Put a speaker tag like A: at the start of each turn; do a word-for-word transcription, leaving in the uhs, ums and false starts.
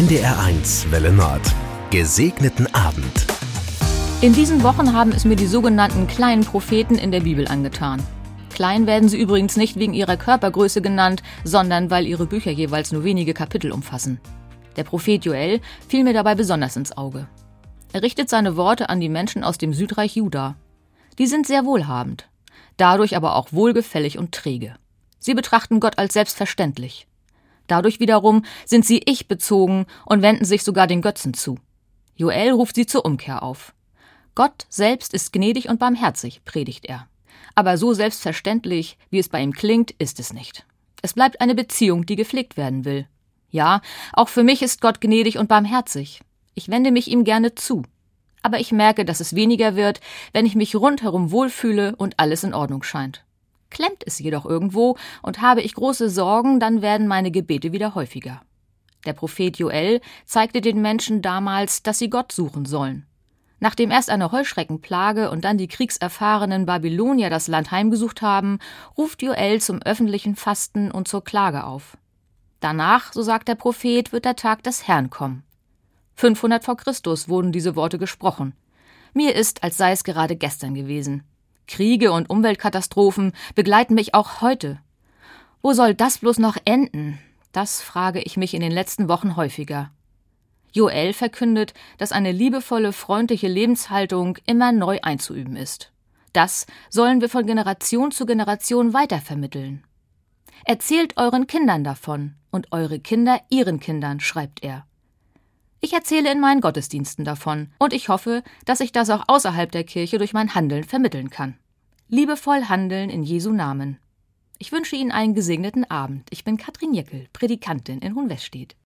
A: N D R eins Welle Nord. Gesegneten Abend.
B: In diesen Wochen haben es mir die sogenannten kleinen Propheten in der Bibel angetan. Klein werden sie übrigens nicht wegen ihrer Körpergröße genannt, sondern weil ihre Bücher jeweils nur wenige Kapitel umfassen. Der Prophet Joel fiel mir dabei besonders ins Auge. Er richtet seine Worte an die Menschen aus dem Südreich Juda. Die sind sehr wohlhabend, dadurch aber auch wohlgefällig und träge. Sie betrachten Gott als selbstverständlich. Dadurch wiederum sind sie ich-bezogen und wenden sich sogar den Götzen zu. Joel ruft sie zur Umkehr auf. Gott selbst ist gnädig und barmherzig, predigt er. Aber so selbstverständlich, wie es bei ihm klingt, ist es nicht. Es bleibt eine Beziehung, die gepflegt werden will. Ja, auch für mich ist Gott gnädig und barmherzig. Ich wende mich ihm gerne zu. Aber ich merke, dass es weniger wird, wenn ich mich rundherum wohlfühle und alles in Ordnung scheint. Klemmt es jedoch irgendwo und habe ich große Sorgen, dann werden meine Gebete wieder häufiger. Der Prophet Joel zeigte den Menschen damals, dass sie Gott suchen sollen. Nachdem erst eine Heuschreckenplage und dann die kriegserfahrenen Babylonier das Land heimgesucht haben, ruft Joel zum öffentlichen Fasten und zur Klage auf. Danach, so sagt der Prophet, wird der Tag des Herrn kommen. fünfhundert vor Christus wurden diese Worte gesprochen. Mir ist, als sei es gerade gestern gewesen. Kriege und Umweltkatastrophen begleiten mich auch heute. Wo soll das bloß noch enden? Das frage ich mich in den letzten Wochen häufiger. Joel verkündet, dass eine liebevolle, freundliche Lebenshaltung immer neu einzuüben ist. Das sollen wir von Generation zu Generation weitervermitteln. Erzählt euren Kindern davon und eure Kinder ihren Kindern, schreibt er. Ich erzähle in meinen Gottesdiensten davon und ich hoffe, dass ich das auch außerhalb der Kirche durch mein Handeln vermitteln kann. Liebevoll handeln in Jesu Namen. Ich wünsche Ihnen einen gesegneten Abend. Ich bin Katrin Jeckel, Predikantin in Hohenwestedt.